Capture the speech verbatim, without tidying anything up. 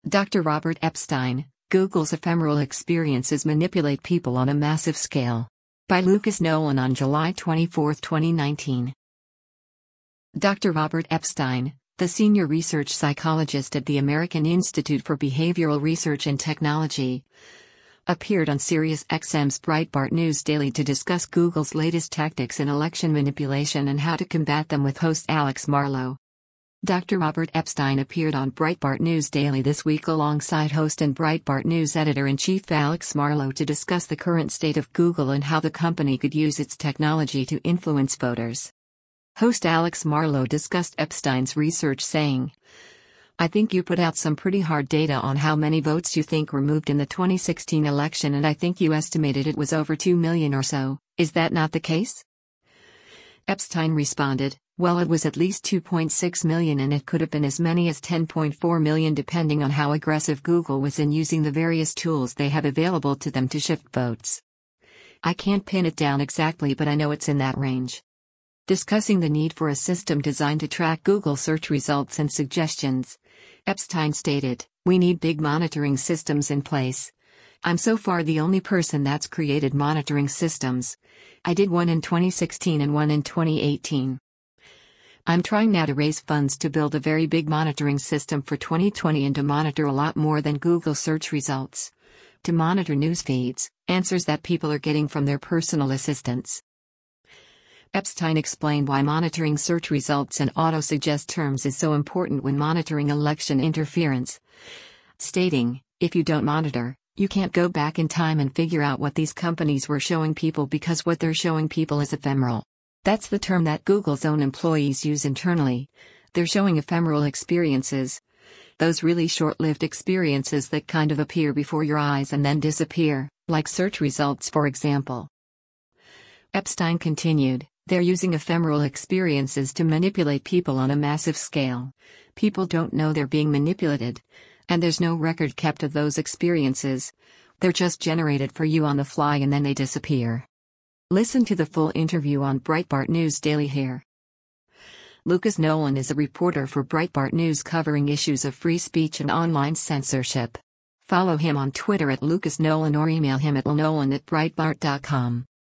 Doctor Robert Epstein, Google's ephemeral experiences manipulate people on a massive scale. By Lucas Nolan on July twenty-fourth, twenty nineteen. Doctor Robert Epstein, the senior research psychologist at the American Institute for Behavioral Research and Technology, appeared on SiriusXM's Breitbart News Daily to discuss Google's latest tactics in election manipulation and how to combat them with host Alex Marlow. Doctor Robert Epstein appeared on Breitbart News Daily this week alongside host and Breitbart News editor-in-chief Alex Marlow to discuss the current state of Google and how the company could use its technology to influence voters. Host Alex Marlow discussed Epstein's research, saying, "I think you put out some pretty hard data on how many votes you think were moved in the twenty sixteen election, and I think you estimated it was over two million or so. Is that not the case?" Epstein responded, "Well, it was at least two point six million, and it could have been as many as ten point four million depending on how aggressive Google was in using the various tools they have available to them to shift votes. I can't pin it down exactly, but I know it's in that range." Discussing the need for a system designed to track Google search results and suggestions, Epstein stated, "We need big monitoring systems in place. I'm so far the only person that's created monitoring systems. I did one in twenty sixteen and one in twenty eighteen. I'm trying now to raise funds to build a very big monitoring system for twenty twenty and to monitor a lot more than Google search results. To monitor news feeds, answers that people are getting from their personal assistants." Epstein explained why monitoring search results and auto-suggest terms is so important when monitoring election interference, stating, "If you don't monitor, you can't go back in time and figure out what these companies were showing people, because what they're showing people is ephemeral. That's the term that Google's own employees use internally. They're showing ephemeral experiences. Those really short-lived experiences that kind of appear before your eyes and then disappear, like search results, for example." Epstein continued, "They're using ephemeral experiences to manipulate people on a massive scale. People don't know they're being manipulated, and there's no record kept of those experiences. They're just generated for you on the fly and then they disappear." Listen to the full interview on Breitbart News Daily here. Lucas Nolan is a reporter for Breitbart News covering issues of free speech and online censorship. Follow him on Twitter at Lucas Nolan or email him at nolan at breitbart dot com.